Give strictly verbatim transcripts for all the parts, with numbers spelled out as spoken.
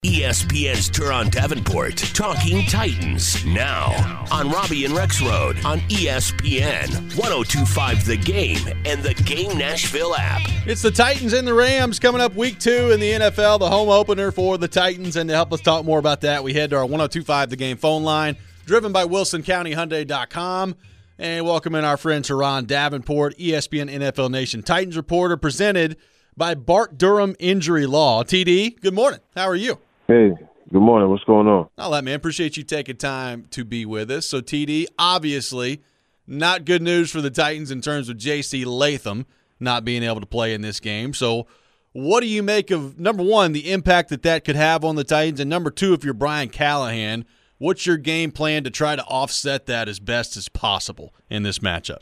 E S P N's Turon Davenport, Talking Titans, now on Robbie and Rex Road on E S P N, one oh two point five The Game, and the Game Nashville app. It's the Titans and the Rams coming up week two in the N F L, the home opener for the Titans. And to help us talk more about that, we head to our one oh two point five The Game phone line, driven by Wilson County Hyundai dot com. And welcome in our friend Turon Davenport, E S P N N F L Nation Titans reporter, presented by Bart Durham Injury Law. T D, good morning. How are you? Hey, good morning. What's going on? All right, man. Appreciate you taking time to be with us. So, T D, obviously, not good news for the Titans in terms of J C Latham not being able to play in this game. So, what do you make of, number one, the impact that that could have on the Titans? And number two, if you're Brian Callahan, what's your game plan to try to offset that as best as possible in this matchup?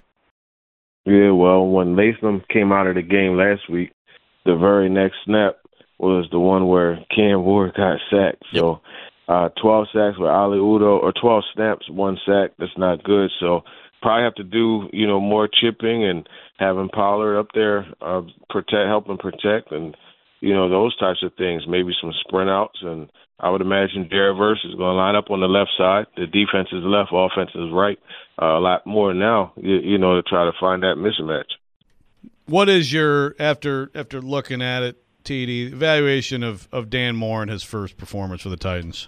Yeah, well, when Latham came out of the game last week, the very next snap was the one where Cam Ward got sacked. Yep. So uh, twelve sacks with Ali Udoh, or twelve snaps, one sack. That's not good. So probably have to do, you know, more chipping and having Pollard up there uh, protect, helping protect, and, you know, those types of things. Maybe some sprint outs. And I would imagine Jared Verse is going to line up on the left side. The defense is left, offense is right. Uh, a lot more now, you, you know, to try to find that mismatch. What is your, after after looking at it, T D, evaluation of, of Dan Moore and his first performance for the Titans?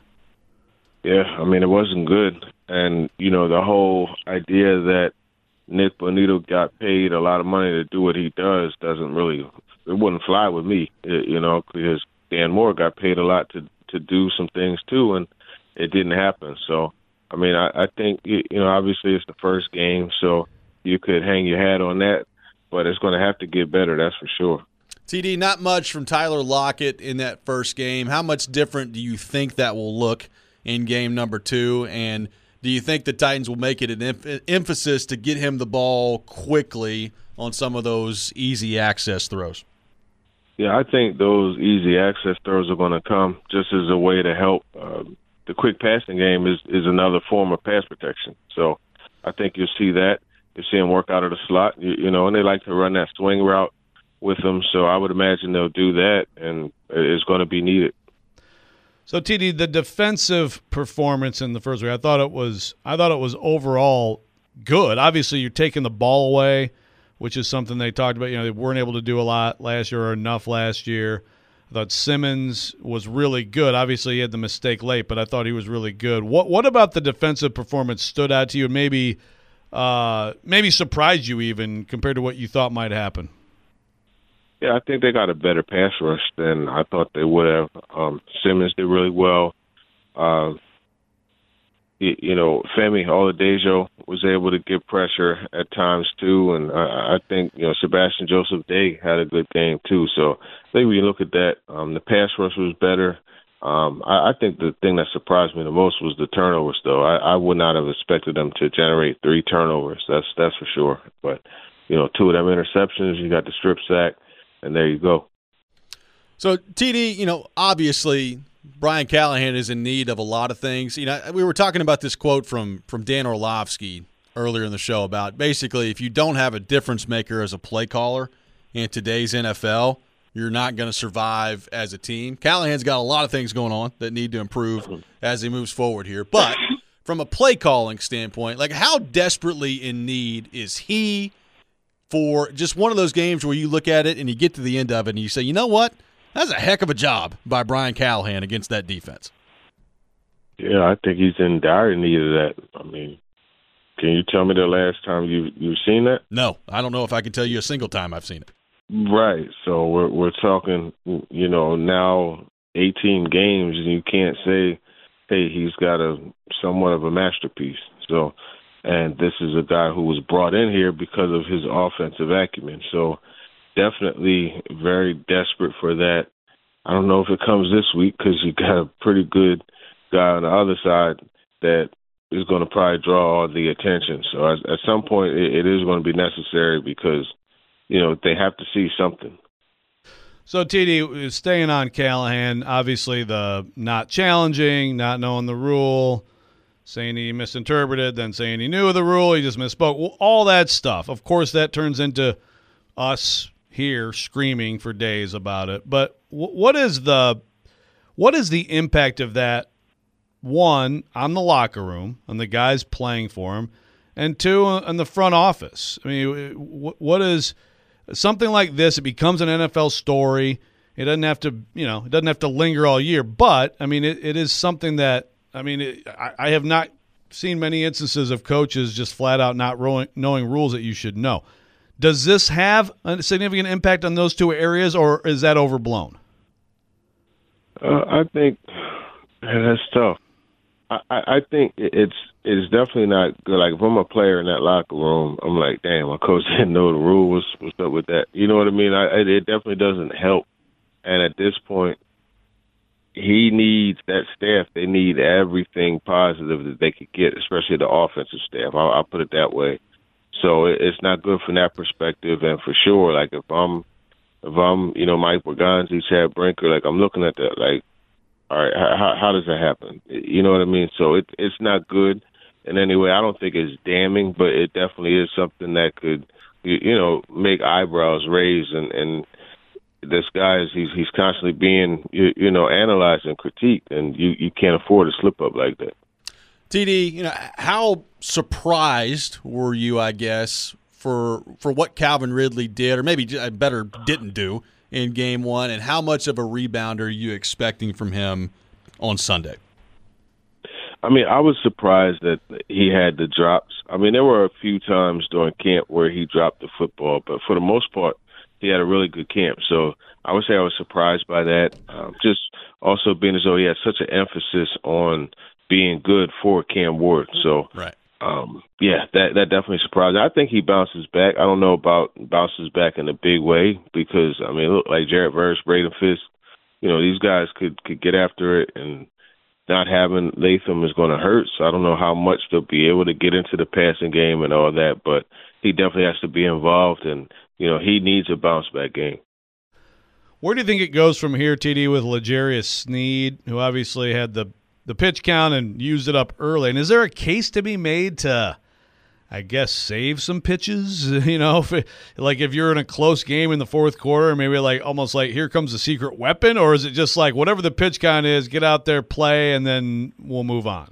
Yeah, I mean, it wasn't good. And, you know, the whole idea that Nick Bonito got paid a lot of money to do what he does doesn't really, it wouldn't fly with me, you know, because Dan Moore got paid a lot to, to do some things too, and it didn't happen. So, I mean, I, I think, you know, obviously it's the first game, so you could hang your hat on that, but it's going to have to get better, that's for sure. T D, not much from Tyler Lockett in that first game. How much different do you think that will look in game number two? And do you think the Titans will make it an em- emphasis to get him the ball quickly on some of those easy access throws? Yeah, I think those easy access throws are going to come just as a way to help. Uh, the quick passing game is, is another form of pass protection. So I think you'll see that. You'll see him work out of the slot, you, you know, and they like to run that swing route with them, so I would imagine they'll do that, and it's going to be needed. So, T D, the defensive performance in the first week, I thought it was, I thought it was overall good. Obviously, you're taking the ball away, which is something they talked about. You know, they weren't able to do a lot last year or enough last year. I thought Simmons was really good. Obviously, he had the mistake late, but I thought he was really good. What What about the defensive performance stood out to you, and maybe uh, maybe surprised you even compared to what you thought might happen? Yeah, I think they got a better pass rush than I thought they would have. Um, Simmons did really well. Uh, you, you know, Femi Oladejo was able to get pressure at times too, and I, I think you know Sebastian Joseph Day had a good game too. So I think when you look at that, um, the pass rush was better. Um, I, I think the thing that surprised me the most was the turnovers, though. I, I would not have expected them to generate three turnovers. That's that's for sure. But you know, two of them interceptions, you got the strip sack. And there you go. So, T D, you know, obviously Brian Callahan is in need of a lot of things. You know, we were talking about this quote from, from Dan Orlovsky earlier in the show about basically if you don't have a difference maker as a play caller in today's N F L, you're not going to survive as a team. Callahan's got a lot of things going on that need to improve as he moves forward here. But from a play calling standpoint, like how desperately in need is he for just one of those games where you look at it and you get to the end of it and you say, you know what? That's a heck of a job by Brian Callahan against that defense. Yeah, I think he's in dire need of that. I mean, can you tell me the last time you, you've seen that? No, I don't know if I can tell you a single time I've seen it. Right. So we're we're talking, you know, now eighteen games, and you can't say, hey, he's got a somewhat of a masterpiece. So, and this is a guy who was brought in here because of his offensive acumen. So definitely very desperate for that. I don't know if it comes this week because you got a pretty good guy on the other side that is going to probably draw all the attention. So at, at some point it, it is going to be necessary because, you know, they have to see something. So, T D, staying on Callahan, obviously the not challenging, not knowing the rule, saying he misinterpreted, then saying he knew the rule, he just misspoke, all that stuff. Of course, that turns into us here screaming for days about it. But w- what is the What is the impact of that, one, on the locker room, on the guys playing for him, and two, on the front office? I mean, what is something like this? It becomes an N F L story. It doesn't have to, you know, it doesn't have to linger all year. But, I mean, it, it is something that, I mean, it, I, I have not seen many instances of coaches just flat out not ro- knowing rules that you should know. Does this have a significant impact on those two areas, or is that overblown? Uh, I think that's tough. I, I think it's it's definitely not good. Like, if I'm a player in that locker room, I'm like, damn, my coach didn't know the rules. What's up with that? You know what I mean? I, it definitely doesn't help. And at this point, he needs that staff. They need everything positive that they could get, especially the offensive staff. I'll, I'll put it that way. So it's not good from that perspective. And for sure, like, if I'm, if I'm, you know, Mike Berganzi, Chad Brinker, like, I'm looking at that, like, all right, how, how does that happen? You know what I mean? So it, it's not good in any way. I don't think it's damning, but it definitely is something that could, you, you know, make eyebrows raise. And, and this guy is he's he's constantly being you, you know analyzed and critiqued, and you, you can't afford to slip up like that. T D, you know, how surprised were you, I guess, for for what Calvin Ridley did, or maybe better didn't do in game one, and how much of a rebound are you expecting from him on Sunday? I mean, I was surprised that he had the drops. I mean, there were a few times during camp where he dropped the football, but for the most part, he had a really good camp. So I would say I was surprised by that. Um, just also being as though he had such an emphasis on being good for Cam Ward. So, right. um, yeah, that that definitely surprised me. I think he bounces back. I don't know about bounces back in a big way because, I mean, it looked like Jared Verse, Braden Fisk, you know, these guys could, could get after it, and not having Latham is going to hurt. So I don't know how much they'll be able to get into the passing game and all that, but he definitely has to be involved, and you know, he needs a bounce-back game. Where do you think it goes from here, T D, with L'Jarius Sneed, who obviously had the, the pitch count and used it up early? And is there a case to be made to, I guess, save some pitches? You know, if, like if you're in a close game in the fourth quarter, maybe like almost like here comes the secret weapon, or is it just like whatever the pitch count is, get out there, play, and then we'll move on?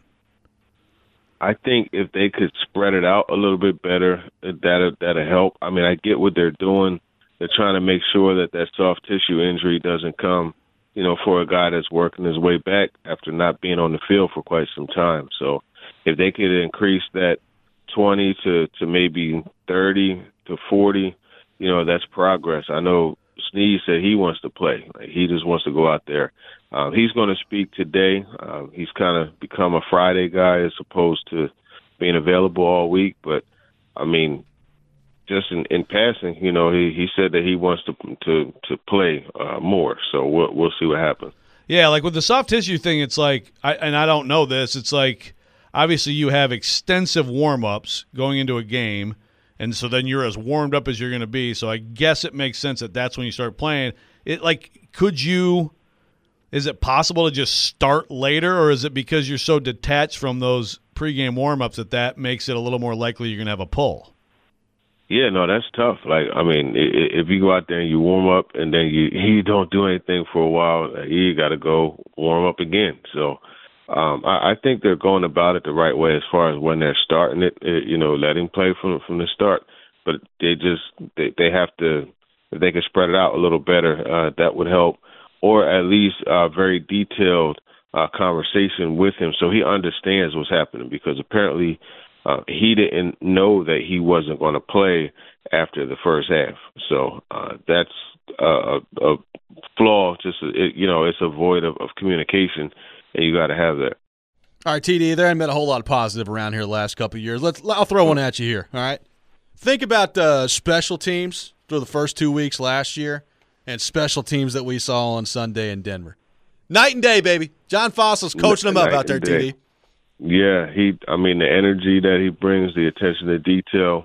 I think if they could spread it out a little bit better, that'll, that'll help. I mean, I get what they're doing. They're trying to make sure that that soft tissue injury doesn't come, you know, for a guy that's working his way back after not being on the field for quite some time. So if they could increase that twenty to, to maybe thirty to forty, you know, that's progress. I know Sneed said he wants to play. Like, he just wants to go out there. Um, he's going to speak today. Uh, he's kind of become a Friday guy as opposed to being available all week. But, I mean, just in, in passing, you know, he, he said that he wants to to, to play uh, more. So we'll, we'll see what happens. Yeah, like with the soft tissue thing, it's like, I, and I don't know this, it's like obviously you have extensive warm-ups going into a game, and so then you're as warmed up as you're going to be. So I guess it makes sense that that's when you start playing. It like, could you – is it possible to just start later, or is it because you're so detached from those pregame warm-ups that that makes it a little more likely you're going to have a pull? Yeah, no, that's tough. Like, I mean, if you go out there and you warm up and then you you don't do anything for a while, you got to go warm up again. So um, I, I think they're going about it the right way as far as when they're starting it, it you know, letting play from from the start. But they just they, they have to, if they can spread it out a little better, uh, that would help. Or at least a very detailed uh, conversation with him so he understands what's happening, because apparently uh, he didn't know that he wasn't going to play after the first half. So uh, that's a, a flaw. Just it, you know, it's a void of, of communication, and you got to have that. All right, T D, there hasn't been a whole lot of positive around here the last couple of years. Let's. I'll throw one at you here, all right? Think about uh, special teams through the first two weeks last year and special teams that we saw on Sunday in Denver. Night and day, baby. John Fossil's coaching them up out there, T D. Yeah, he. I mean, the energy that he brings, the attention to detail.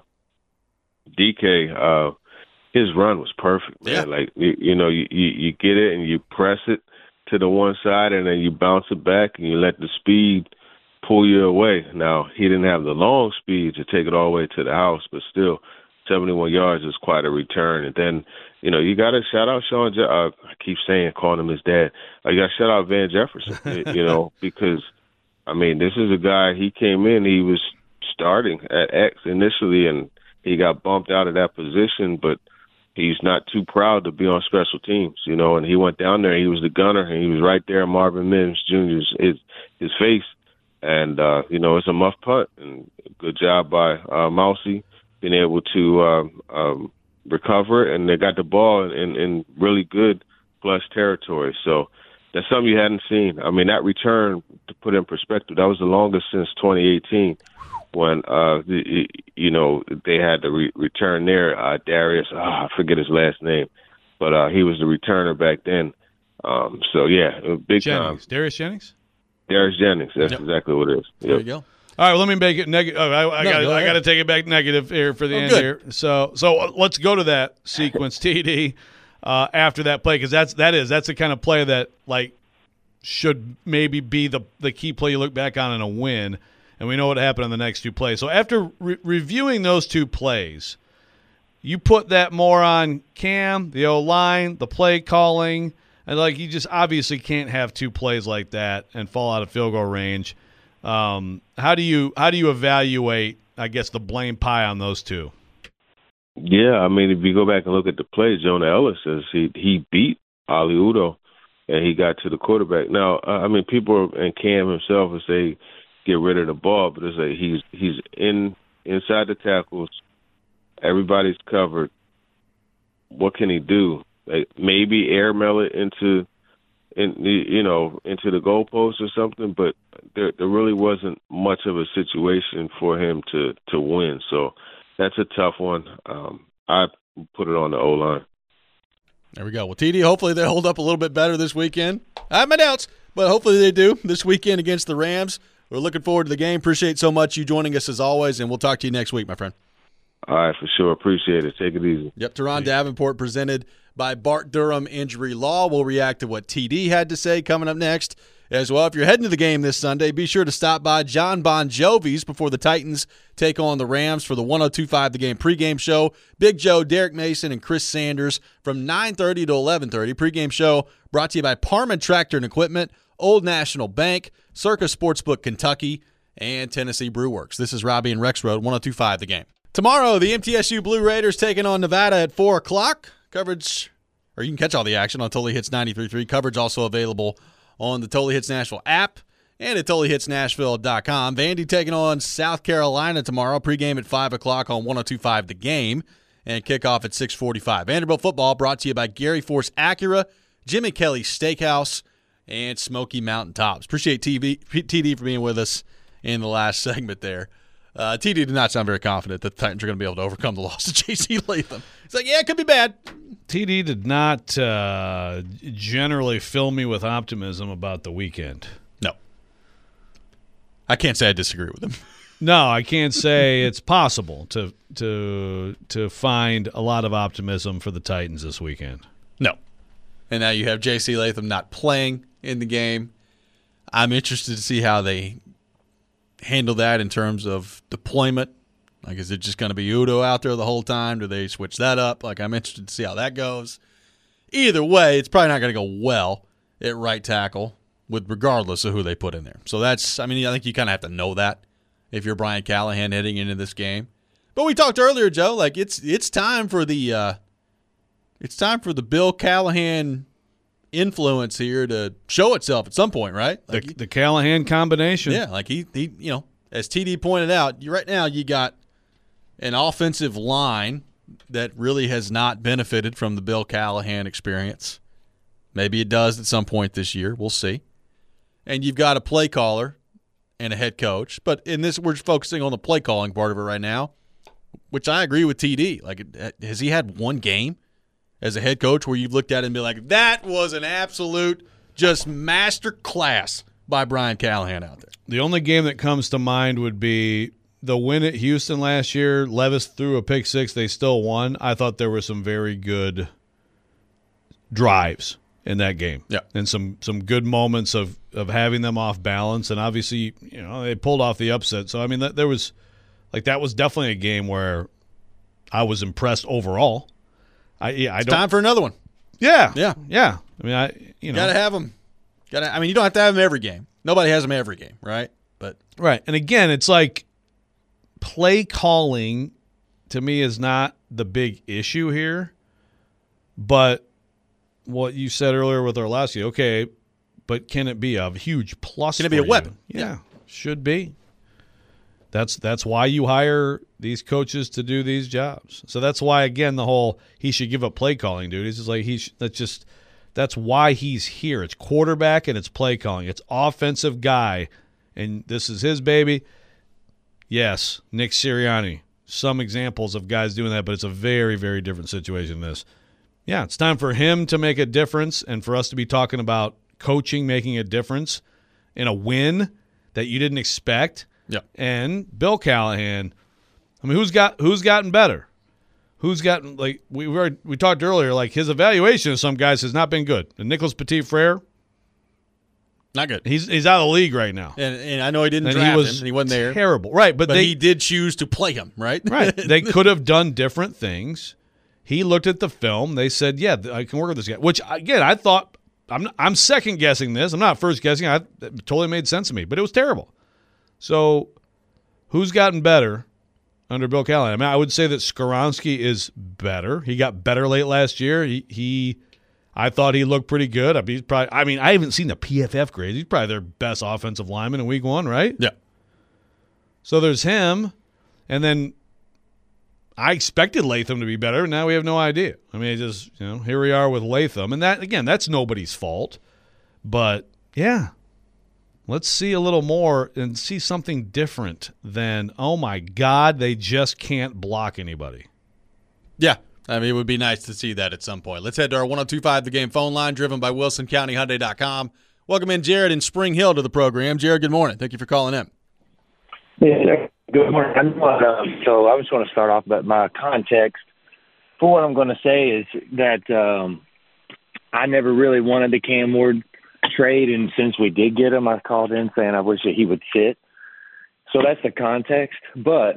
D K, uh, his run was perfect, man. Yeah. Like, you, you know, you, you, you get it and you press it to the one side and then you bounce it back and you let the speed pull you away. Now, he didn't have the long speed to take it all the way to the house, but still seventy-one yards is quite a return. And then, you know, you got to shout out Sean. Je- uh, I keep saying, calling him his dad. Uh, you got to shout out Van Jefferson, you know, because, I mean, this is a guy, he came in, he was starting at X initially, and he got bumped out of that position, but he's not too proud to be on special teams, you know, and he went down there, he was the gunner, and he was right there in Marvin Mims Junior's his, his face. And, uh, you know, it's a muff punt, and good job by uh, Mousy being able to um, um, recover it, and they got the ball in, in really good flush territory. So that's something you hadn't seen. I mean, that return, to put it in perspective, that was the longest since twenty eighteen when, uh, the, you know, they had the re- return there. Uh, Darius, oh, I forget his last name, but uh, he was the returner back then. Um, so, yeah, big Jennings. time. Darius Jennings? Darius Jennings. That's Yep. exactly what it is. Yep. There you go. All right, well, let me make it negative. Oh, I, I No, got go I ahead. got to take it back negative here for the Oh, end good. here. So, so uh, let's go to that sequence, T D, uh, after that play, because that's that is that's the kind of play that like should maybe be the the key play you look back on in a win, and we know what happened on the next two plays. So after re- reviewing those two plays, you put that more on Cam, the O line, the play calling, and like you just obviously can't have two plays like that and fall out of field goal range. Um, how do you how do you evaluate, I guess, the blame pie on those two? Yeah, I mean, if you go back and look at the play, Jonah Ellis says he he beat Ali Udo, and he got to the quarterback. Now, uh, I mean, people and Cam himself will say get rid of the ball, but it's like he's he's in inside the tackles. Everybody's covered. What can he do? Like maybe airmail it into, in the, you know, into the goalpost or something. But there there really wasn't much of a situation for him to to win. So that's a tough one. Um, I put it on the O line. There we go. Well, T D, hopefully they hold up a little bit better this weekend. I have my doubts, but hopefully they do this weekend against the Rams. We're looking forward to the game. Appreciate so much you joining us as always, and we'll talk to you next week, my friend. All right, for sure. Appreciate it. Take it easy. Yep, Teron Davenport presented by Bart Durham Injury Law. We'll react to what T D had to say coming up next as well. If you're heading to the game this Sunday, be sure to stop by John Bon Jovi's before the Titans take on the Rams for the one oh two point five The Game pregame show. Big Joe, Derek Mason, and Chris Sanders from nine thirty to eleven thirty. Pregame show brought to you by Parman Tractor and Equipment, Old National Bank, Circa Sportsbook Kentucky, and Tennessee Brew Works. This is Robbie and Rex Road, one oh two point five The Game. Tomorrow, the M T S U Blue Raiders taking on Nevada at four o'clock. Coverage, or you can catch all the action on Totally Hits ninety-three point three. Coverage also available on the Totally Hits Nashville app and at totally hits nashville dot com. Vandy taking on South Carolina tomorrow. Pregame at five o'clock on one oh two point five The Game and kickoff at six forty-five. Vanderbilt football brought to you by Gary Force Acura, Jimmy Kelly Steakhouse, and Smoky Mountain Tops. Appreciate T V, T D for being with us in the last segment there. Uh, T D did not sound very confident that the Titans are going to be able to overcome the loss of J C Latham. It's like, yeah, it could be bad. T D did not uh, generally fill me with optimism about the weekend. No. I can't say I disagree with him. No, I can't say it's possible to to to find a lot of optimism for the Titans this weekend. No. And now you have J C Latham not playing in the game. I'm interested to see how they handle that in terms of deployment. Like, is it just going to be Udo out there the whole time? Do they switch that up? Like, I'm interested to see how that goes. Either way, it's probably not going to go well at right tackle, with regardless of who they put in there. So that's, I mean, I think you kind of have to know that if you're Brian Callahan heading into this game. But we talked earlier, Joe, like it's it's time for the uh, it's time for the Bill Callahan influence here to show itself at some point, right? Like The, he, the Callahan combination. yeah, like he, he, you know, as T D pointed out, you right now you got an offensive line that really has not benefited from the Bill Callahan experience. Maybe it does at some point this year. We'll see. And you've got a play caller and a head coach. But in this, we're focusing on the play calling part of it right now, which I agree with T D. Like, has he had one game as a head coach where you've looked at it and be like, that was an absolute just master class by Brian Callahan out there? The only game that comes to mind would be the win at Houston last year. Levis threw a pick six. They still won. I thought there were some very good drives in that game. Yeah. And some some good moments of, of having them off balance. And obviously, you know, they pulled off the upset. So, I mean, that, there was – like that was definitely a game where I was impressed overall. I yeah, I It's don't. time for another one. Yeah, Yeah. yeah. I mean, I you know, Got to have them. Got to. I mean, you don't have to have them every game. Nobody has them every game, right? But right. And again, it's like play calling to me is not the big issue here, but what you said earlier with Orlovsky, okay, but can it be a huge plus? Can it be for a weapon? You? Yeah. Yeah, should be. That's that's why you hire these coaches to do these jobs. So that's why, again, the whole he should give up play calling duties is like he sh- that's just that's why he's here. It's quarterback and it's play calling. It's offensive guy, and this is his baby. Yes, Nick Sirianni. Some examples of guys doing that, but it's a very, very different situation than this. Yeah, it's time for him to make a difference and for us to be talking about coaching making a difference in a win that you didn't expect. yeah, And Bill Callahan, I mean, who's got who's gotten better? Who's gotten like we were we talked earlier, like his evaluation of some guys has not been good. And Nicholas Petit-Frere, not good. he's he's out of the league right now. And, and I know he didn't And draft he was him, and he wasn't there. terrible, right? But, But they he did choose to play him, right? right. They could have done different things. He looked at the film. They said, "Yeah, I can work with this guy." Which again, I thought I'm I'm second guessing this. I'm not first guessing. I, it totally made sense to me, but it was terrible. So, who's gotten better under Bill Callahan? I mean, I would say that Skoronski is better. He got better late last year. He, he I thought he looked pretty good. I mean, he's probably. I mean, I haven't seen the P F F grades. He's probably their best offensive lineman in Week One, right? Yeah. So there's him, and then I expected Latham to be better. Now we have no idea. I mean, it just you know, here we are with Latham, and that again, that's nobody's fault. But yeah. Let's see a little more and see something different than, oh, my God, they just can't block anybody. Yeah. I mean, it would be nice to see that at some point. Let's head to our one oh two point five The Game phone line, driven by Wilson County Hyundai dot com. Welcome in Jared in Spring Hill to the program. Jared, good morning. Thank you for calling in. Yeah, good morning. I'm, uh, so I just want to start off about my context. For what I'm going to say is that um, I never really wanted the Cam Ward trade, and since we did get him, I called in saying I wish that he would sit. So that's the context. But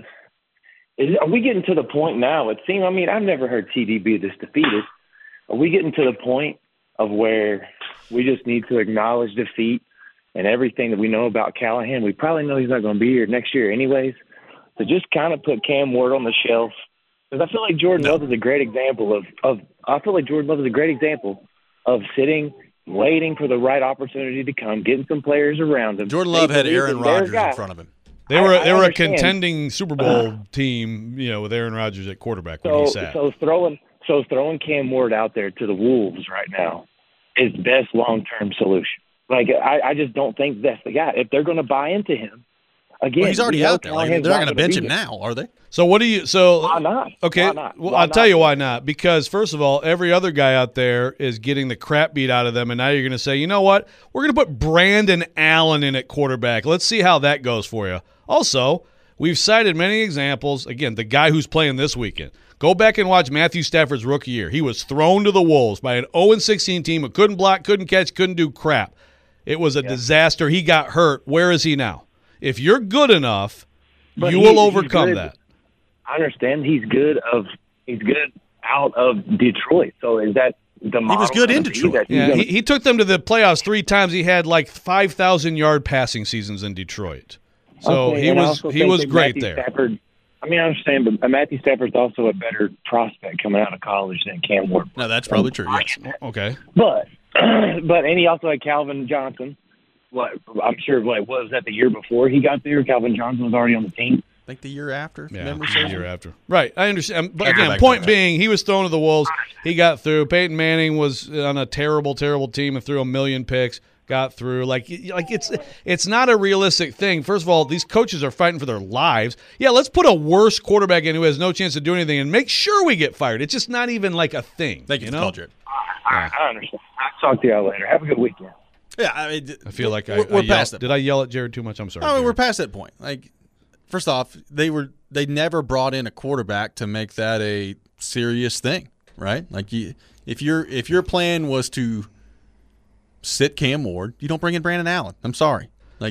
is, are we getting to the point now? It seems. I mean, I've never heard T D be this defeated. Are we getting to the point of where we just need to acknowledge defeat and everything that we know about Callahan? We probably know he's not going to be here next year, anyways. So just kind of put Cam Ward on the shelf, because I feel like Jordan Love is a great example of. of I feel like Jordan Love is a great example of sitting, waiting for the right opportunity to come, getting some players around him. Jordan Love They had believe Aaron in their Rodgers guy. in front of him. They were I- I they were a understand. contending Super Bowl team, you know, with Aaron Rodgers at quarterback when So, he sat. so throwing so throwing Cam Ward out there to the Wolves right now is the best long term solution. Like I, I just don't think that's the guy. If they're going to buy into him, again, Well, he's already we know out there. Like, Callahan's they're not going to gonna bench be him there. now, are they? So what do you? So Why not? Okay, Why not? well, Why I'll tell not? you why not. Because first of all, every other guy out there is getting the crap beat out of them, and now you're going to say, you know what? We're going to put Brandon Allen in at quarterback. Let's see how that goes for you. Also, we've cited many examples. Again, the guy who's playing this weekend. Go back and watch Matthew Stafford's rookie year. He was thrown to the wolves by an oh and sixteen team who couldn't block, couldn't catch, couldn't do crap. It was a disaster. He got hurt. Where is he now? If you're good enough, But you he- will he's overcome good. that. I understand he's good of he's good out of Detroit. So is that the model was good in gonna be Detroit. that he's Yeah, gonna- he, he took them to the playoffs three times. He had like five thousand yard passing seasons in Detroit. So Okay, he and I was also he think was that great Matthew there. Stafford, I mean, I understand, but Matthew Stafford's also a better prospect coming out of college than Cam Ward. No, that's probably true, yes. Okay. But but and he also had Calvin Johnson. What I'm sure what was that the year before he got there? Calvin Johnson was already on the team. I think the year after, if Yeah, memory the serves year me. after. Right, I understand. But Yeah, go again, back point to that. being, he was thrown to the wolves. He got through. Peyton Manning was on a terrible, terrible team and threw a million picks. Got through. Like, like it's it's not a realistic thing. First of all, these coaches are fighting for their lives. Yeah, let's put a worse quarterback in who has no chance to do anything and make sure we get fired. It's just not even like a thing. Thank you, you for know? the call, Jared. I, I understand. I'll talk to y'all later. Have a good weekend. Yeah, I mean, I feel like I, we're, I we're yelled- past that. Did I yell at Jared too much? I'm sorry. I mean, we're Jared. past that point. Like, first off, they were they never brought in a quarterback to make that a serious thing, right? Like, you, if your if your plan was to sit Cam Ward, you don't bring in Brandon Allen. I'm sorry. Like,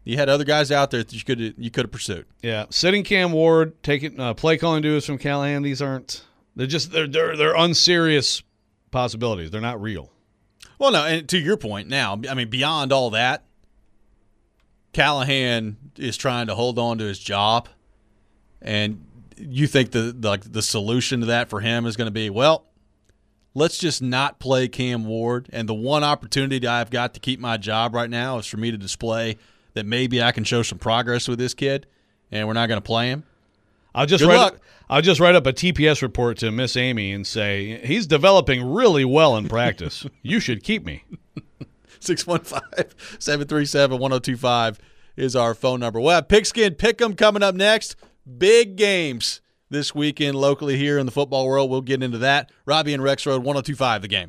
You had other guys out there that you could you could have pursued. Yeah, sitting Cam Ward, taking uh, play calling duos from Callahan. These aren't. They're just they're they're they're unserious possibilities. They're not real. Well, no, and to your point now, I mean, beyond all that, Callahan is trying to hold on to his job, and you think the, the like the solution to that for him is going to be, well, let's just not play Cam Ward, and the one opportunity I've got to keep my job right now is for me to display that maybe I can show some progress with this kid, and we're not going to play him. I'll just Good write luck. up, I'll just write up a T P S report to Miss Amy and say he's developing really well in practice. You should keep me. six one five, seven three seven, one oh two five is our phone number. We'll have Pigskin Pick'em coming up next. Big games this weekend locally here in the football world. We'll get into that. Robbie and Rex Road, one oh two five The Game.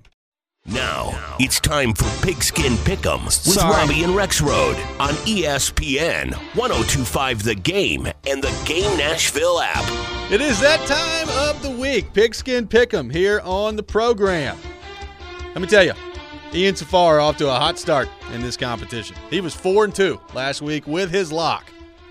Now, it's time for Pigskin Pick'em with Sorry. Robbie and Rex Road on E S P N, one oh two five The Game, and the Game Nashville app. It is that time of the week. Pigskin Pick'em here on the program. Let me tell you, Ian Safar off to a hot start in this competition. He was four and two last week with his lock.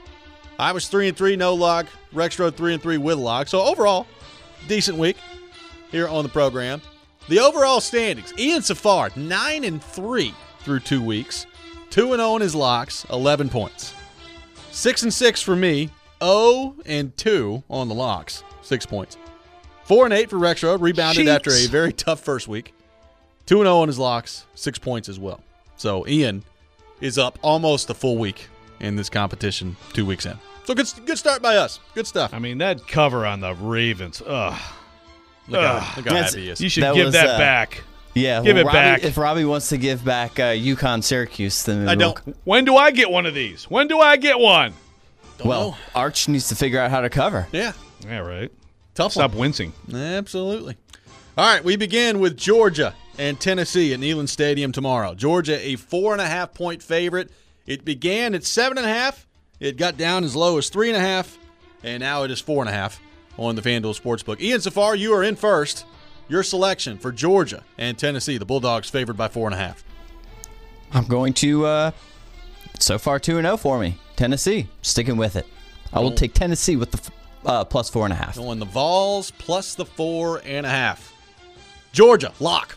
I was three and three, no lock. Rex Road three and three with lock. So overall, decent week here on the program. The overall standings: Ian Safar nine and three through two weeks, two and zero in his locks, eleven points. Six and six for me, zero and two on the locks, six points. Four and eight for Rex Road, rebounded Sheets. after a very tough first week. Two and zero on his locks, six points as well. So Ian is up almost a full week in this competition, two weeks in. So good, good start by us. Good stuff. I mean, that cover on the Ravens. Ugh. Look how, Ugh. look how That's- happy he is. You should That give was, that uh, back. Yeah, Give well, it Robbie, back. If Robbie wants to give back uh, UConn Syracuse, then I we'll- don't. When do I get one of these? When do I get one? Don't Well, know. Arch needs to figure out how to cover. Yeah, Yeah, right. tough Stop one. wincing. Absolutely. All right, we begin with Georgia and Tennessee at Neyland Stadium tomorrow. Georgia, a four and a half point favorite. It began at seven and a half. It got down as low as three and a half, and now it is four and a half on the FanDuel Sportsbook. Ian Safar, you are in first. Your selection for Georgia and Tennessee. The Bulldogs favored by four and a half. I'm going to, uh, so far, two and oh for me. Tennessee, sticking with it. I will Oh. take Tennessee with the f- uh, plus four and a half. Going the Vols plus the four and a half. Georgia, lock.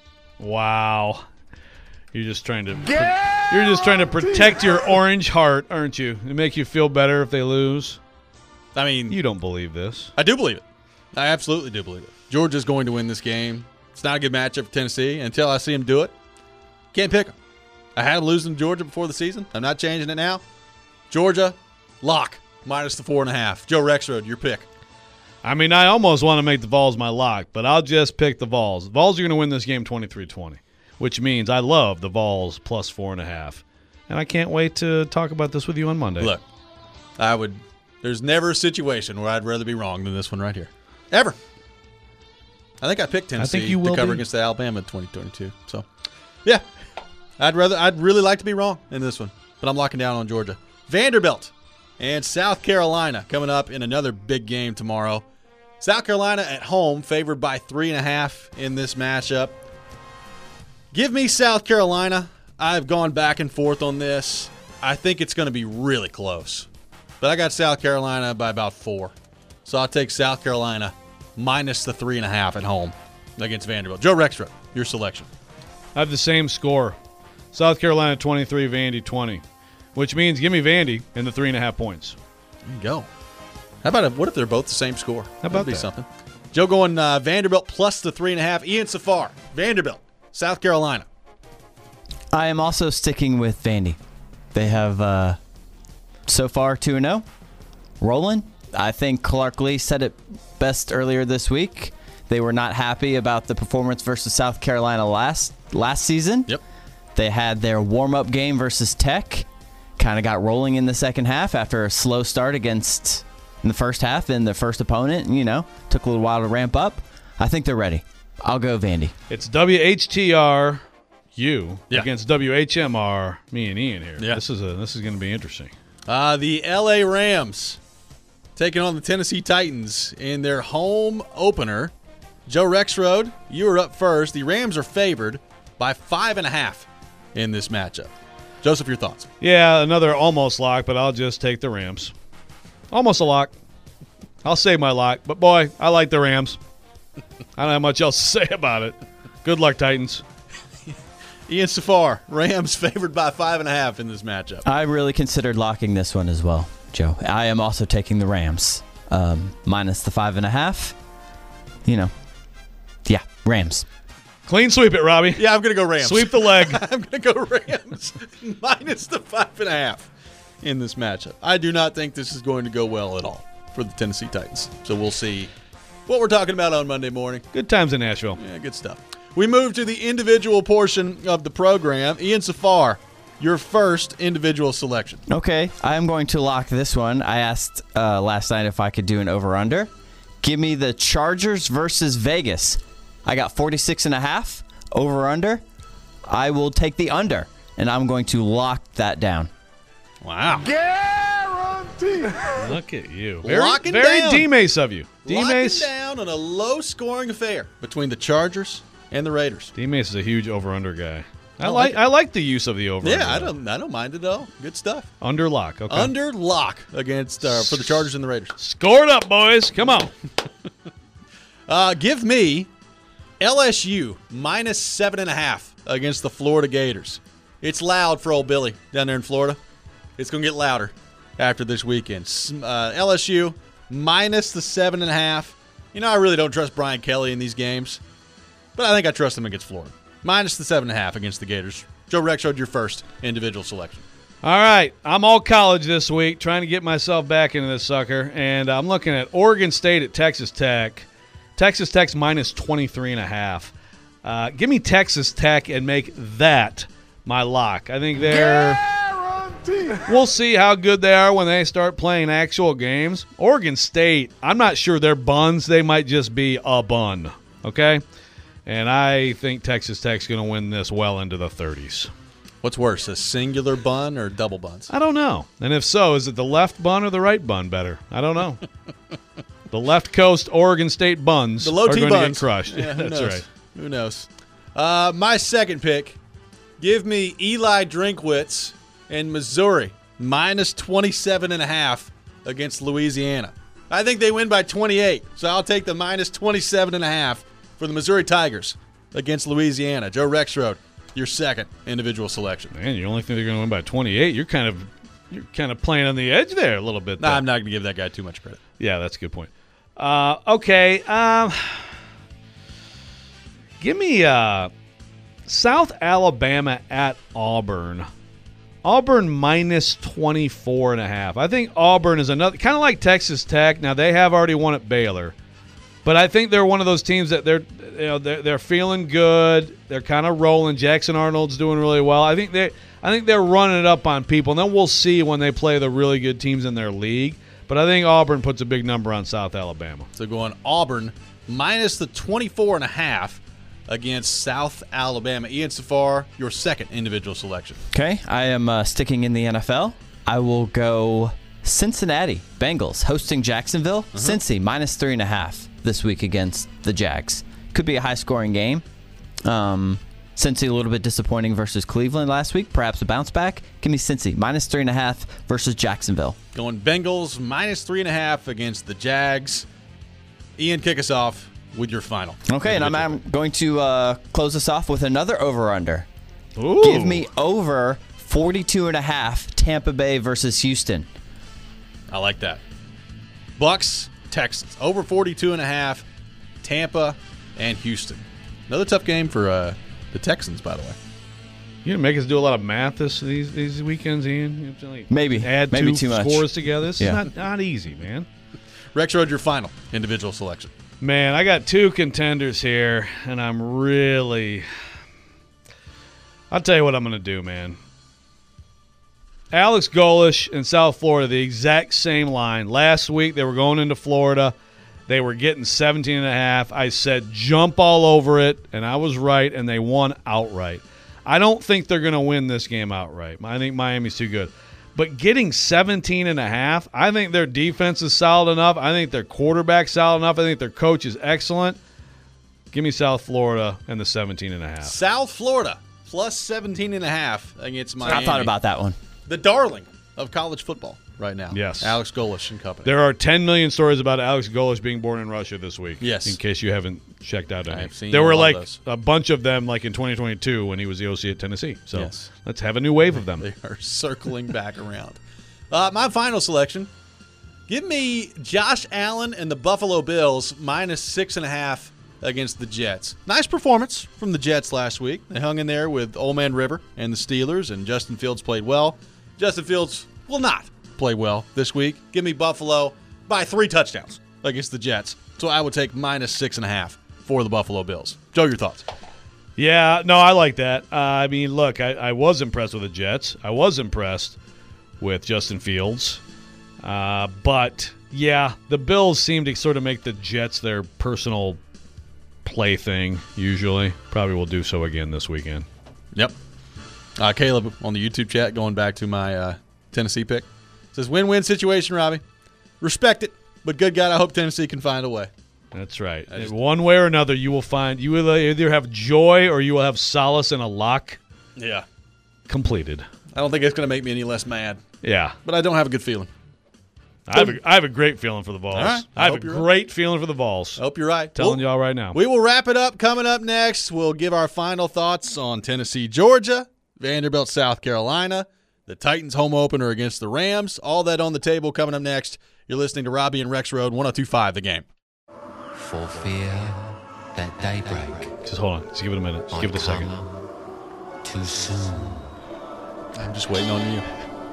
Wow. You're just trying to You're just trying to protect your orange heart, aren't you? It make you feel better if they lose. I mean, You don't believe this. I do believe it. I absolutely do believe it. Georgia's going to win this game. It's not a good matchup for Tennessee. Until I see them do it, can't pick them. I had them losing to Georgia before the season. I'm not changing it now. Georgia, lock, minus the four and a half. Joe Rexrode, your pick. I mean, I almost want to make the Vols my lock, but I'll just pick the Vols. The Vols are going to win this game twenty-three twenty, which means I love the Vols plus four and a half. And I can't wait to talk about this with you on Monday. Look, I would. There's never a situation where I'd rather be wrong than this one right here. Ever. I think I picked Tennessee you will to cover be. against Alabama in twenty twenty-two. So, yeah, I'd rather. I'd really like to be wrong in this one, but I'm locking down on Georgia. Vanderbilt and South Carolina coming up in another big game tomorrow. South Carolina at home, favored by three and a half in this matchup. Give me South Carolina. I've gone back and forth on this. I think it's going to be really close. But I got South Carolina by about four. So I'll take South Carolina minus the three and a half at home against Vanderbilt. Joe Rexrode, your selection. I have the same score. South Carolina twenty-three, Vandy twenty, which means give me Vandy and the three and a half points. There you go. How about if, what if they're both the same score? How about That'd be that? something. Joe going uh, Vanderbilt plus the three and a half. Ian Safar, Vanderbilt, South Carolina. I am also sticking with Vandy. They have, uh, so far, two and oh. Rolling. I think Clark Lee said it best earlier this week. They were not happy about the performance versus South Carolina last last season. Yep. They had their warm-up game versus Tech. Kind of got rolling in the second half after a slow start against in the first half and the first opponent. You know, took a little while to ramp up. I think they're ready. I'll go Vandy. It's W H T R you Yeah. against W H M R me and Ian here. Yeah. This is a this is going to be interesting. Uh, the L A Rams taking on the Tennessee Titans in their home opener. Joe Rexrode, you are up first. The Rams are favored by five and a half in this matchup. Joseph, your thoughts? Yeah, another almost lock, but I'll just take the Rams. Almost a lock. I'll save my lock, but boy, I like the Rams. I don't have much else to say about it. Good luck, Titans. Ian Safar, Rams favored by five and a half in this matchup. I really considered locking this one as well, Joe. I am also taking the Rams, um, minus the five and a half. You know, yeah, Rams. Clean sweep it, Robbie. Yeah, I'm going to go Rams. Sweep the leg. I'm going to go Rams minus the five and a half in this matchup. I do not think this is going to go well at all for the Tennessee Titans. So we'll see what we're talking about on Monday morning. Good times in Nashville. Yeah, good stuff. We move to the individual portion of the program. Ian Safar, your first individual selection. Okay, I am going to lock this one. I asked uh, last night if I could do an over-under. Give me the Chargers versus Vegas. I got forty-six and a half over-under. I will take the under, and I'm going to lock that down. Wow. Look at you. Very, Locking very down. D-Mace of you. Locking D-Mace. down on a low-scoring affair between the Chargers and the Raiders. D-Mace is a huge over-under guy. I, I like like it. I like the use of the over. Yeah, I don't I don't mind it at all. Good stuff. Under lock. Okay. Under lock against uh, for the Chargers and the Raiders. Score it up, boys. Come on. Uh, give me L S U minus seven and a half against the Florida Gators. It's loud for old Billy down there in Florida. It's going to get louder after this weekend. Uh, L S U minus the seven and a half. You know, I really don't trust Brian Kelly in these games, but I think I trust him against Florida. Minus the seven and a half against the Gators. Joe Rexrode, your first individual selection. All right. I'm all college this week, trying to get myself back into this sucker, and I'm looking at Oregon State at Texas Tech. Texas Tech's minus twenty-three and a half. Uh, give me Texas Tech and make that my lock. I think they're – we'll see how good they are when they start playing actual games. Oregon State, I'm not sure they're buns. They might just be a bun, okay? And I think Texas Tech's going to win this well into the thirties. What's worse, a singular bun or double buns? I don't know. And if so, is it the left bun or the right bun better? I don't know. The left coast Oregon State buns The low are T going buns. to get crushed. Yeah, who That's knows? right. Who knows? Uh, my second pick, give me Eli Drinkwitz and Missouri minus twenty-seven and a half against Louisiana. I think they win by twenty-eight, so I'll take the minus twenty-seven and a half for the Missouri Tigers against Louisiana. Joe Rexrode, your second individual selection. Man, you only think they're going to win by twenty-eight. You're kind of you're kind of playing on the edge there a little bit. Nah, there. I'm not going to give that guy too much credit. Yeah, that's a good point. Uh, okay. Um, give me uh, South Alabama at Auburn. Auburn minus twenty-four and a half. I think Auburn is another, kind of like Texas Tech. Now, they have already won at Baylor. But I think they're one of those teams that they're, you know, they're, they're feeling good. They're kind of rolling. Jackson Arnold's doing really well. I think they, I think they're running it up on people. And then we'll see when they play the really good teams in their league. But I think Auburn puts a big number on South Alabama. So going Auburn minus the twenty-four and a half against South Alabama. Ian Safar, your second individual selection. Okay, I am uh, sticking in the N F L. I will go Cincinnati Bengals hosting Jacksonville. Uh-huh. Cincy minus three and a half this week against the Jags. Could be a high-scoring game. Um, Cincy a little bit disappointing versus Cleveland last week. Perhaps a bounce back. Give me Cincy minus three and a half versus Jacksonville. Going Bengals minus three and a half against the Jags. Ian, kick us off with your final. Okay, and I'm, I'm going to uh, close this off with another over-under. Ooh. Give me over forty-two and a half Tampa Bay versus Houston. I like that. Bucks, Texans. Over forty-two and a half. Tampa and Houston. Another tough game for uh, the Texans, by the way. You gonna make us do a lot of math this these these weekends, Ian? You have to, like, Maybe. add Maybe two too much. scores together. This Yeah. is not, not easy, man. Rexrode, your final individual selection. Man, I got two contenders here, and I'm really. I'll tell you what I'm going to do, man. Alex Golesh in South Florida, the exact same line. Last week, they were going into Florida. They were getting seventeen and a half. I said jump all over it, and I was right, and they won outright. I don't think they're going to win this game outright. I think Miami's too good. But getting seventeen and a half, I think their defense is solid enough. I think their quarterback's solid enough. I think their coach is excellent. Give me South Florida and the seventeen and a half. South Florida plus seventeen and a half against Miami. I thought about that one. The darling of college football right now. Yes. Alex Golesh and company. There are ten million stories about Alex Golesh being born in Russia this week. Yes. In case you haven't checked out any. I've seen there were a lot like of those. a bunch of them like in twenty twenty-two when he was the O C at Tennessee. So Yes. let's have a new wave of them. They are circling back around. Uh, my final selection. Give me Josh Allen and the Buffalo Bills minus six and a half against the Jets. Nice performance from the Jets last week. They hung in there with Old Man River and the Steelers, and Justin Fields played well. Justin Fields will not play well this week. Give me Buffalo by three touchdowns against the Jets. So I would take minus six and a half for the Buffalo Bills. Joe, your thoughts? Yeah, no, I like that. Uh, I mean, look, I, I was impressed with the Jets. I was impressed with Justin Fields. Uh, but, yeah, the Bills seem to sort of make the Jets their personal plaything, usually. Probably will do so again this weekend. Yep. Uh, Caleb on the YouTube chat, going back to my uh, Tennessee pick, says win-win situation, Robbie. Respect it, but good God, I hope Tennessee can find a way. That's right. just- One way or another, you will find you will either have joy or you will have solace in a lock Yeah. completed. I don't think it's going to make me any less mad, Yeah. but I don't have a good feeling. I have, a, I have a great feeling for the Vols. All right. I I have a hope you're right. great feeling for the Vols. I hope you're right. Telling We'll- y'all right now. We will wrap it up. Coming up next, we'll give our final thoughts on Tennessee, Georgia, Vanderbilt, South Carolina, the Titans home opener against the Rams. All that on the table coming up next. You're listening to Robbie and Rex Road, one oh two point five The Game. For fear that daybreak Just hold on. Just give it a minute. Just give it a second. too soon. I'm just waiting on you.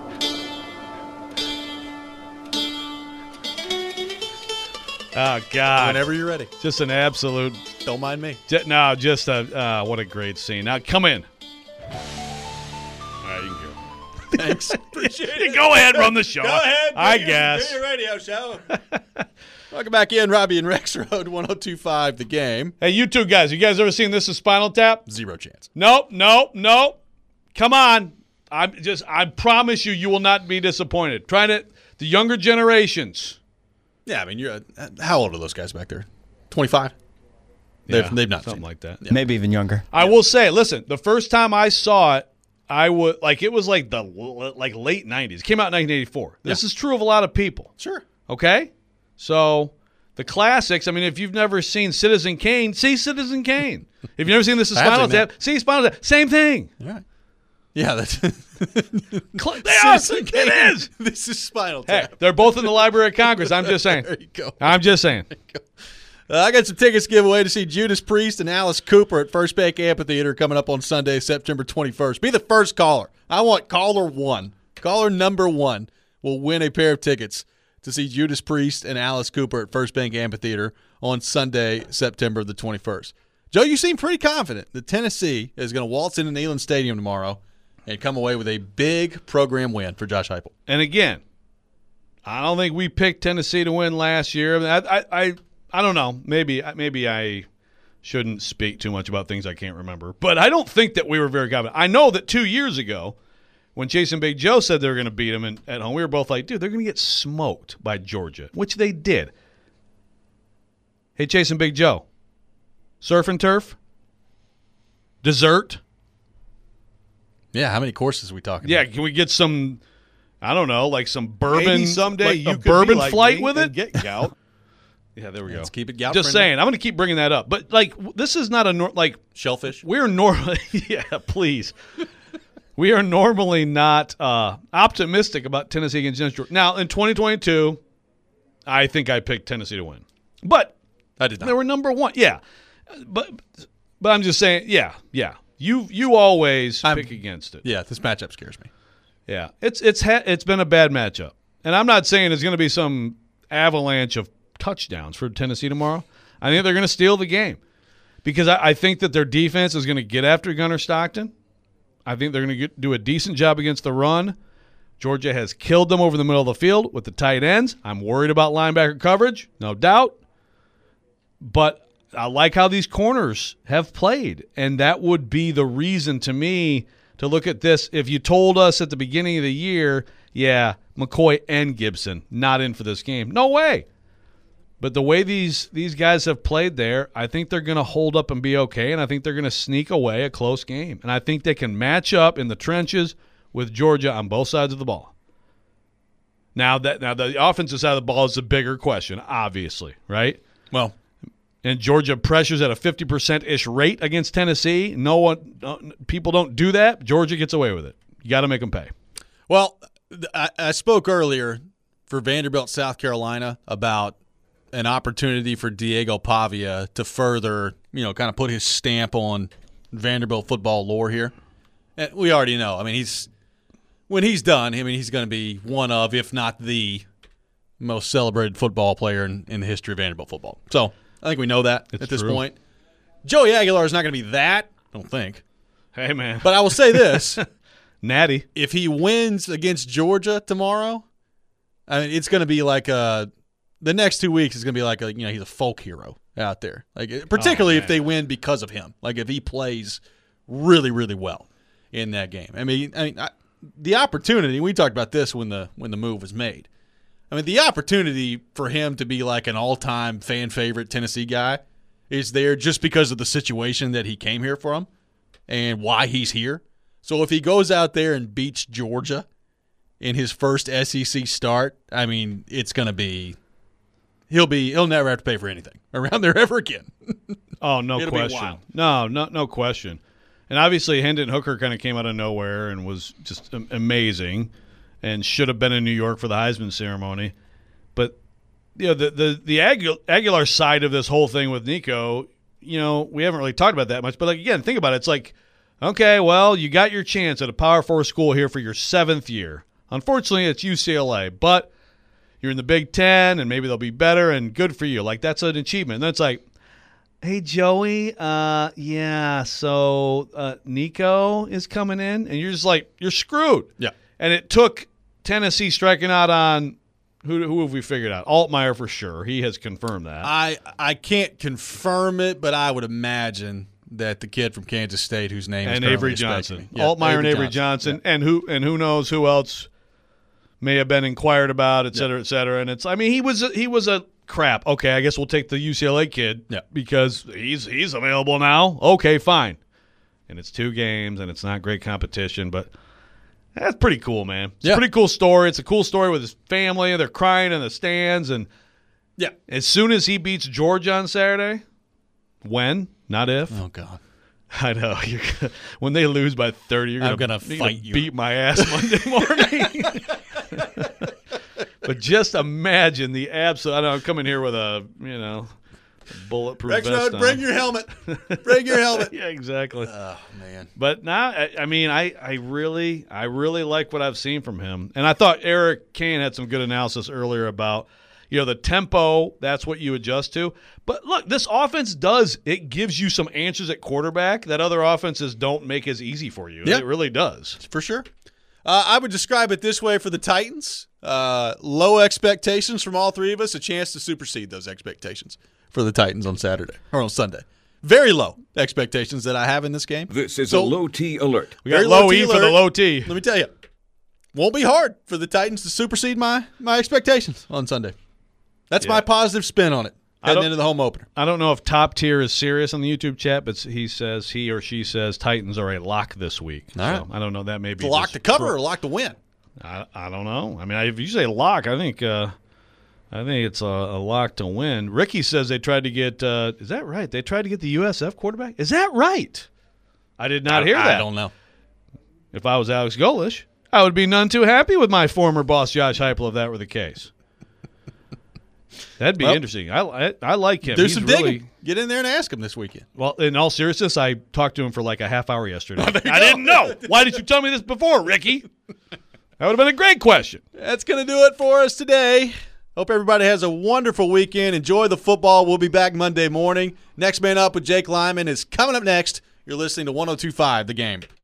Oh, God. Whenever you're ready. Just an absolute. Don't mind me. J- No, just a. Uh, what a great scene. Now, come in. All right, you can go. Thanks. Appreciate it. Go ahead, run the show. Go ahead. I do your- guess. Do your radio show. Welcome back in, Robbie and Rex Road, one oh two point five The Game. Hey, you two guys. You guys ever seen This Is Spinal Tap? Zero chance. Nope, nope, nope. Come on. I'm just. I promise you, you will not be disappointed. Trying to the younger generations. Yeah, I mean, you're. Uh, how old are those guys back there? twenty-five. They've, Yeah, they've not something seen it. like that. Maybe even younger. I will say, listen, the first time I saw it, I would like it was like the like late nineties. It came out in nineteen eighty-four. This Yeah. is true of a lot of people. Sure. Okay? So the classics, I mean, if you've never seen Citizen Kane, see Citizen Kane. If you've never seen This Is I have Spinal to admit. Tap, see Spinal Tap. Same thing. All right. Yeah, that's. Cl- they are. Citizen It Kane. is. This is Spinal Hey, Tap. they're both in the Library of Congress. I'm just saying. There you go. I'm just saying. Uh, I got some tickets to give away to see Judas Priest and Alice Cooper at First Bank Amphitheater coming up on Sunday, September twenty-first. Be the first caller. I want caller one. Caller number one will win a pair of tickets to see Judas Priest and Alice Cooper at First Bank Amphitheater on Sunday, September the twenty-first. Joe, you seem pretty confident that Tennessee is going to waltz into Neyland Stadium tomorrow and come away with a big program win for Josh Heupel. And again, I don't think we picked Tennessee to win last year. I, I, I, I don't know. Maybe, maybe I shouldn't speak too much about things I can't remember. But I don't think that we were very confident. I know that two years ago, when Chase and Big Joe said they were going to beat them in, at home, we were both like, dude, they're going to get smoked by Georgia, which they did. Hey, Chase and Big Joe, surf and turf, dessert. Yeah, how many courses are we talking Yeah, about? can we get some? I don't know, like some bourbon. Maybe someday like you a could bourbon be like flight me with and it. get gout. Yeah, there we Let's go. keep it gout Just friendly. saying, I'm going to keep bringing that up. But like, w- this is not a nor- like Shellfish. we're normally. Yeah, please. We are normally not uh, optimistic about Tennessee against Georgia. Now, in twenty twenty-two, I think I picked Tennessee to win, but I did not. they were number one. Yeah, but but I'm just saying. Yeah, yeah. You you always I'm- pick against it. Yeah, this matchup scares me. Yeah, it's it's ha- it's been a bad matchup, and I'm not saying it's going to be some avalanche of touchdowns for Tennessee tomorrow. I think they're going to steal the game because I, I think that their defense is going to get after Gunnar Stockton. I think they're going to do a decent job against the run. Georgia has killed them over the middle of the field with the tight ends. I'm worried about linebacker coverage, no doubt, but I like how these corners have played, and that would be the reason to me to look at this. If you told us at the beginning of the year, yeah, McCoy and Gibson not in for this game, no way. But the way these these guys have played there, I think they're going to hold up and be okay, and I think they're going to sneak away a close game. And I think they can match up in the trenches with Georgia on both sides of the ball. Now that now the offensive side of the ball is a bigger question, obviously, right? Well, and Georgia pressures at a fifty percent-ish rate against Tennessee. No one, no, people don't do that. Georgia gets away with it. You got to make them pay. Well, I, I spoke earlier for Vanderbilt, South Carolina, about an opportunity for Diego Pavia to further, you know, kind of put his stamp on Vanderbilt football lore here. And we already know. I mean, he's when he's done, I mean, he's going to be one of, if not the most celebrated football player in, in the history of Vanderbilt football. So I think we know that it's at this true. point. Joey Aguilar is not going to be that, I don't think. Hey, man. But I will say this. Natty. If he wins against Georgia tomorrow, I mean, it's going to be like a – the next two weeks is going to be like a, you know, he's a folk hero out there. Like particularly oh, if they win because of him. Like if he plays really, really well in that game. I mean, I mean, I, the opportunity. We talked about this when the when the move was made. I mean, the opportunity for him to be like an all-time fan favorite Tennessee guy is there just because of the situation that he came here from and why he's here. So if he goes out there and beats Georgia in his first S E C start, I mean, it's going to be. He'll be. He'll never have to pay for anything around there ever again. Oh, no It'll be question. wild. No, no, no question. And obviously, Hendon Hooker kind of came out of nowhere and was just amazing, and should have been in New York for the Heisman ceremony. But you know, the the the Agu- Aguilar side of this whole thing with Nico, you know, we haven't really talked about that much. But like again, think about it. It's like, okay, well, you got your chance at a Power Four school here for your seventh year. Unfortunately, it's U C L A, but you're in the Big Ten, and maybe they'll be better, and good for you. Like, that's an achievement. And then it's like, hey, Joey, uh, yeah, so uh, Nico is coming in, and you're just like, you're screwed. Yeah. And it took Tennessee striking out on, who who have we figured out? Altmaier for sure. He has confirmed that. I I can't confirm it, but I would imagine that the kid from Kansas State, whose name and is Avery Johnson, Johnson. yeah, Altmaier and Avery Johnson, Johnson, yeah. and who and who knows who else may have been inquired about, et cetera, yeah. et cetera. And it's, I mean, he was a, he was a crap. Okay, I guess we'll take the U C L A kid yeah. because he's he's available now. Okay, fine. And it's two games, and it's not great competition, but that's pretty cool, man. It's yeah. a pretty cool story. It's a cool story with his family, and they're crying in the stands. And yeah, as soon as he beats Georgia on Saturday, when, not if. Oh, God. I know. You're gonna, when they lose by thirty, you're I'm gonna, gonna you're fight gonna you. beat my ass Monday morning. But just imagine the absolute. I don't know, I'm coming here with a, you know, a bulletproof Rex vest Road, on. bring your helmet. Bring your helmet. Yeah, exactly. Oh, man. But now, I, I mean, I, I really, I really like what I've seen from him, and I thought Eric Kane had some good analysis earlier about, you know, the tempo. That's what you adjust to. But look, this offense does. It gives you some answers at quarterback that other offenses don't make as easy for you. Yeah. It really does. For sure. Uh, I would describe it this way for the Titans. Uh, low expectations from all three of us, a chance to supersede those expectations for the Titans on Saturday or on Sunday. Very low expectations that I have in this game. This is So- a low T alert. We got Very low low E T for the alert. low T. Let me tell you, won't be hard for the Titans to supersede my, my expectations on Sunday. That's Yeah. my positive spin on it I heading don't- into the home opener. I don't know if Top Tier is serious on the YouTube chat, but he says, he or she says, Titans are a lock this week. All so right. I don't know. That may be To lock just to cover for- or lock to win? I, I don't know. I mean, if you say lock, I think uh, I think it's a, a lock to win. Ricky says they tried to get. Uh, is that right? They tried to get the U S F quarterback. Is that right? I did not I, hear I that. don't know. If I was Alex Golish, I would be none too happy with my former boss Josh Heupel if that were the case. That'd be Well, interesting. I, I I like him. Do He's some really, digging. Get in there and ask him this weekend. Well, in all seriousness, I talked to him for like a half hour yesterday. there you I go. didn't know. Why did you tell me this before, Ricky? That would have been a great question. That's going to do it for us today. Hope everybody has a wonderful weekend. Enjoy the football. We'll be back Monday morning. Next Man Up with Jake Lyman is coming up next. You're listening to one oh two point five The Game.